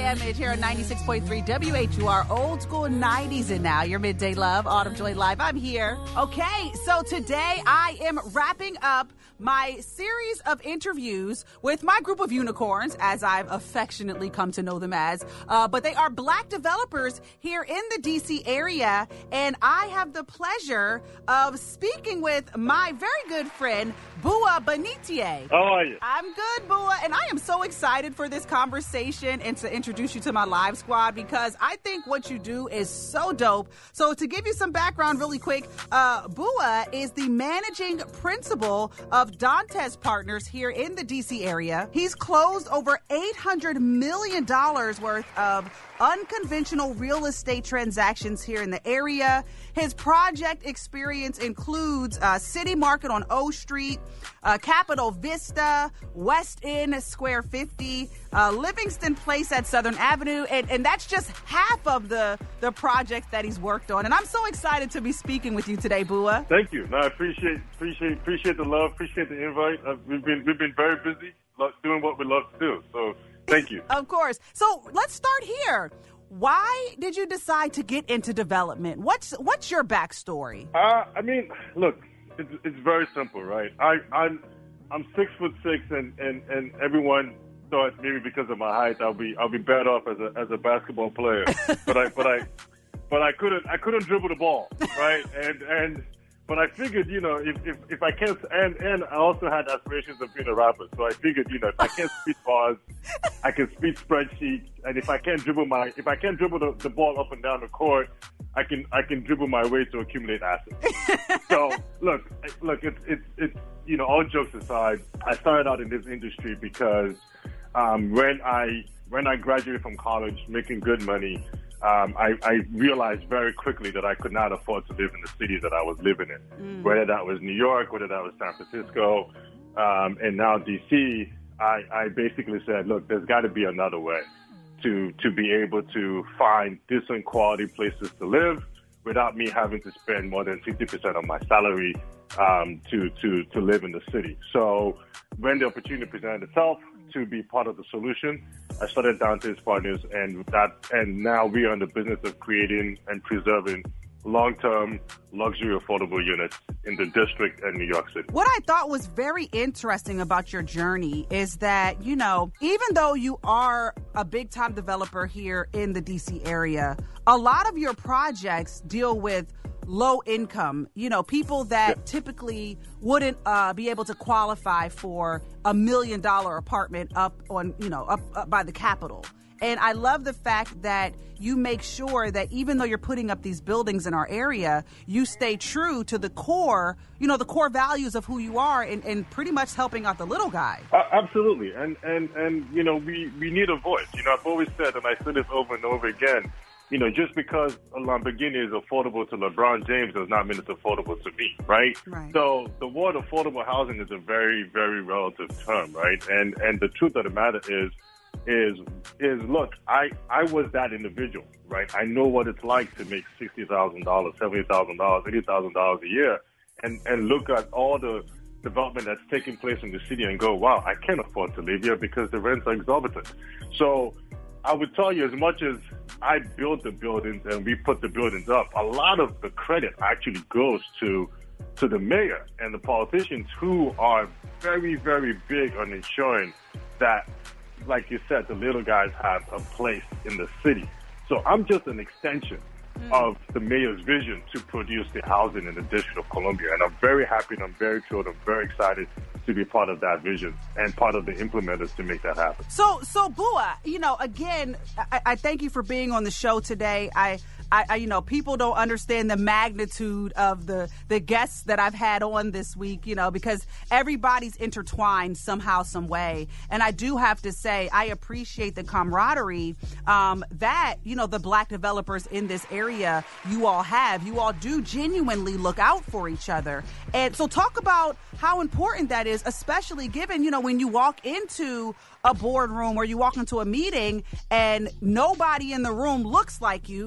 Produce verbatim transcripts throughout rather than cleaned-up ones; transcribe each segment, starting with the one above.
am Midge here on ninety-six point three W H U R, old school nineties and now. Your Midday Love, Autumn Joy Live. I'm here. Okay, so today I am wrapping up my series of interviews with my group of unicorns, as I've affectionately come to know them as. Uh, but they are black developers here in the D C area, and I have the pleasure of speaking with my very good friend, Bua Benitier. How are you? I'm good, Bua, and I am so excited for this conversation and to introduce you to my live squad because I think what you do is so dope. So to give you some background really quick, uh, Bua is the managing principal of Dantes Partners here in the D C area. He's closed over eight hundred million dollars worth of unconventional real estate transactions here in the area. His project experience includes uh, City Market on O Street, uh, Capitol Vista, West End Square fifty, uh, Livingston Place at Southern Avenue, and, and that's just half of the, the projects that he's worked on. And I'm so excited to be speaking with you today, Bua. Thank you. No, I appreciate appreciate appreciate the love, appreciate the invite. Uh, we've been we've been very busy doing what we love to do. So thank you. Of course. So let's start here. Why did you decide to get into development? What's what's your backstory? Uh, I mean, look, it's, it's very simple, right? I, I'm I'm six foot six, and, and, and everyone thought maybe because of my height, I'll be I'll be better off as a as a basketball player. but I but I but I couldn't I couldn't dribble the ball, right? And and but I figured, you know, if, if, if I can't, and, and I also had aspirations of being a rapper. So I figured, you know, if I can't speak bars, I can speak spreadsheets. And if I can't dribble my, if I can't dribble the, the ball up and down the court, I can, I can dribble my way to accumulate assets. So look, look, it's, it's, it's, you know, all jokes aside, I started out in this industry because, um, when I, when I graduated from college making good money, Um, I, I realized very quickly that I could not afford to live in the city that I was living in, mm. whether that was New York, whether that was San Francisco, um, and now D C. I, I basically said, look, there's got to be another way to to be able to find decent quality places to live without me having to spend more than fifty percent of my salary um, to, to, to live in the city. So when the opportunity presented itself to be part of the solution, I started Dantes Partners, and that, and now we are in the business of creating and preserving long-term luxury affordable units in the district and New York City. What I thought was very interesting about your journey is that, you know, even though you are a big-time developer here in the D C area, a lot of your projects deal with low income, you know, people that yeah. typically wouldn't uh, be able to qualify for a million dollar apartment up on, you know, up, up by the Capitol. And I love the fact that you make sure that even though you're putting up these buildings in our area, you stay true to the core, you know, the core values of who you are and, and pretty much helping out the little guy. Uh, absolutely. And, and, and, you know, we, we need a voice. You know, I've always said, and I say this over and over again, you know, just because a Lamborghini is affordable to LeBron James does not mean it's affordable to me, right? Right. So the word affordable housing is a very, very relative term, right? And and the truth of the matter is, is, is look, I, I was that individual, right? I know what it's like to make sixty thousand dollars, seventy thousand dollars, eighty thousand dollars a year and, and look at all the development that's taking place in the city and go, wow, I can't afford to live here because the rents are exorbitant. So I would tell you, as much as I build the buildings and we put the buildings up, a lot of the credit actually goes to to the mayor and the politicians who are very, very big on ensuring that, like you said, the little guys have a place in the city. So I'm just an extension mm. of the mayor's vision to produce the housing in the District of Columbia. And I'm very happy and I'm very thrilled. I'm very excited to be part of that vision and part of the implementers to make that happen. So, so Bua, you know, again, I, I thank you for being on the show today. I, I, I, you know, people don't understand the magnitude of the, the guests that I've had on this week, you know, because everybody's intertwined somehow, some way. And I do have to say, I appreciate the camaraderie um, that, you know, the black developers in this area, you all have. You all do genuinely look out for each other. And so talk about how important that is, especially given, you know, when you walk into a boardroom or you walk into a meeting and nobody in the room looks like you, and then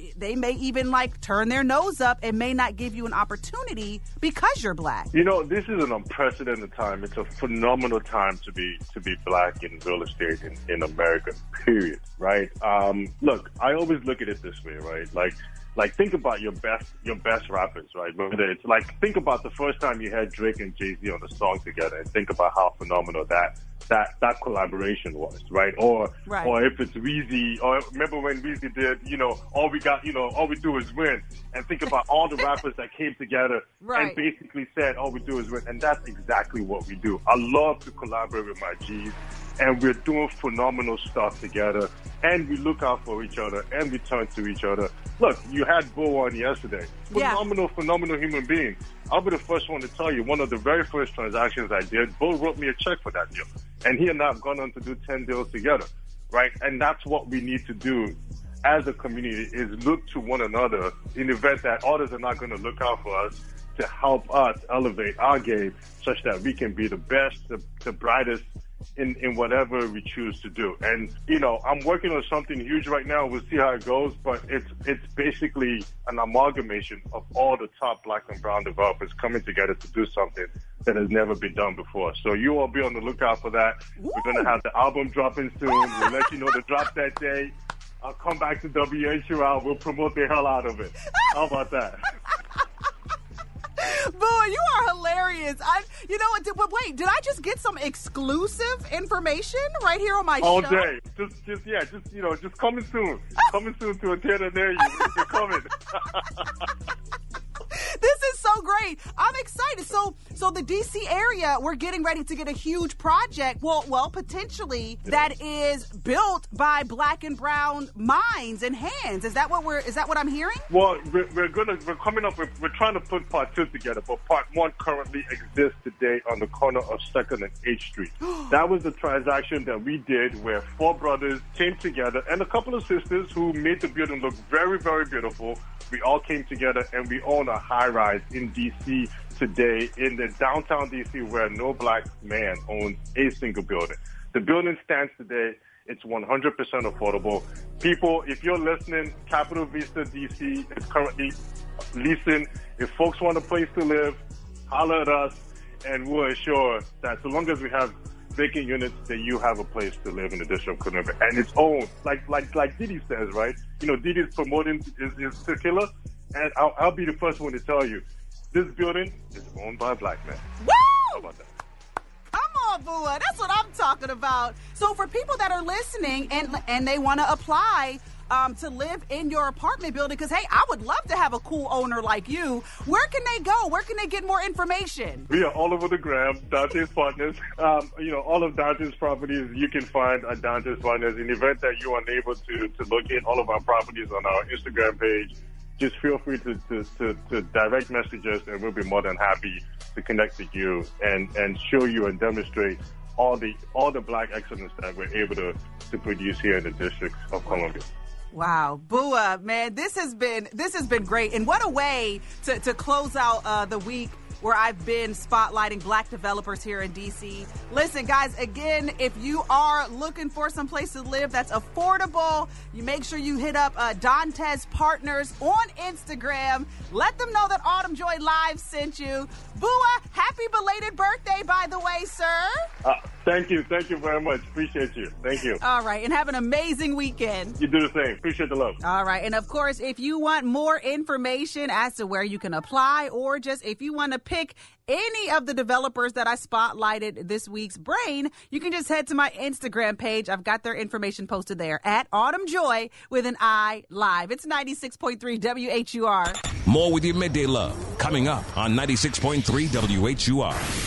they may even like turn their nose up and may not give you an opportunity because you're black. You know, this is an unprecedented time. It's a phenomenal time to be to be black in real estate in, in America, period, right? Um, look, I always look at it this way, right? Like, like think about your best your best rappers, right? Whether it's like, think about the first time you had Drake and Jay-Z on a song together, and think about how phenomenal that that that collaboration was, right? Or right. or if it's Weezy, or remember when Weezy did, you know, all we got, you know, all we do is win, and think about all the rappers that came together right. and basically said, all we do is win, and that's exactly what we do. I love to collaborate with my G's, and we're doing phenomenal stuff together, and we look out for each other, and we turn to each other. Look, you had Bo on yesterday. Phenomenal, yeah. phenomenal human being. I'll be the first one to tell you, one of the very first transactions I did, Bo wrote me a check for that deal. And he and I have gone on to do ten deals together, right? And that's what we need to do as a community, is look to one another in the event that others are not going to look out for us, to help us elevate our game such that we can be the best, the, the brightest in, in whatever we choose to do. And, you know, I'm working on something huge right now. We'll see how it goes, but it's it's basically an amalgamation of all the top black and brown developers coming together to do something that has never been done before. So you all be on the lookout for that. Woo! We're going to have the album dropping soon. We'll let you know the drop that day. I'll come back to W H U R. We'll promote the hell out of it. How about that? Boy, you are hilarious. I, you know what? But wait, did I just get some exclusive information right here on my All show? All day. Just, just, yeah, just, you know, just coming soon. Coming soon to a theater near you. You're coming. This is so great. I'm excited. So, so the D C area, we're getting ready to get a huge project. Well, well, potentially yeah. that is built by black and brown minds and hands. Is that what we're? Is that what I'm hearing? Well, we're, we're gonna we're coming up. With, we're trying to put part two together, but part one currently exists today on the corner of Second and Eighth Street. That was the transaction that we did, where four brothers came together and a couple of sisters who made the building look very, very beautiful. We all came together and we own a high-rise in D C today, in the downtown D C, where no black man owns a single building. The building stands today. It's one hundred percent affordable. People, if you're listening, Capital Vista D C is currently leasing. If folks want a place to live, holler at us, and we'll assure that so long as we have vacant units, that you have a place to live in the District of Columbia. And it's owned, like like like Didi says, right? You know, Didi's promoting is, is tequila, and I'll, I'll be the first one to tell you, this building is owned by a black man. Woo! How about that? Come on, Bua. That's what I'm talking about. So for people that are listening and and they want to apply um, to live in your apartment building, because, hey, I would love to have a cool owner like you, where can they go? Where can they get more information? We are all over the gram, Dante's Partners. Um, you know, all of Dante's properties you can find at Dante's Partners. In the event that you are unable to, to locate all of our properties on our Instagram page, just feel free to, to, to, to direct message us, and we'll be more than happy to connect with you and, and show you and demonstrate all the all the black excellence that we're able to, to produce here in the District of Columbia. Wow, Bua, man, this has been this has been great, and what a way to, to close out uh, the week where I've been spotlighting black developers here in D C. Listen, guys, again, if you are looking for some place to live that's affordable, you make sure you hit up uh, Dante's Partners on Instagram. Let them know that Autumn Joy Live sent you. Bua, happy belated birthday, by the way, sir. Uh, thank you. Thank you very much. Appreciate you. Thank you. All right, and have an amazing weekend. You do the same. Appreciate the love. All right, and of course, if you want more information as to where you can apply, or just if you want to pick any of the developers that I spotlighted this week's brain, you can just head to my Instagram page. I've got their information posted there at Autumn Joy with an I live. It's ninety-six point three W H U R. More with your midday love coming up on ninety-six point three W H U R.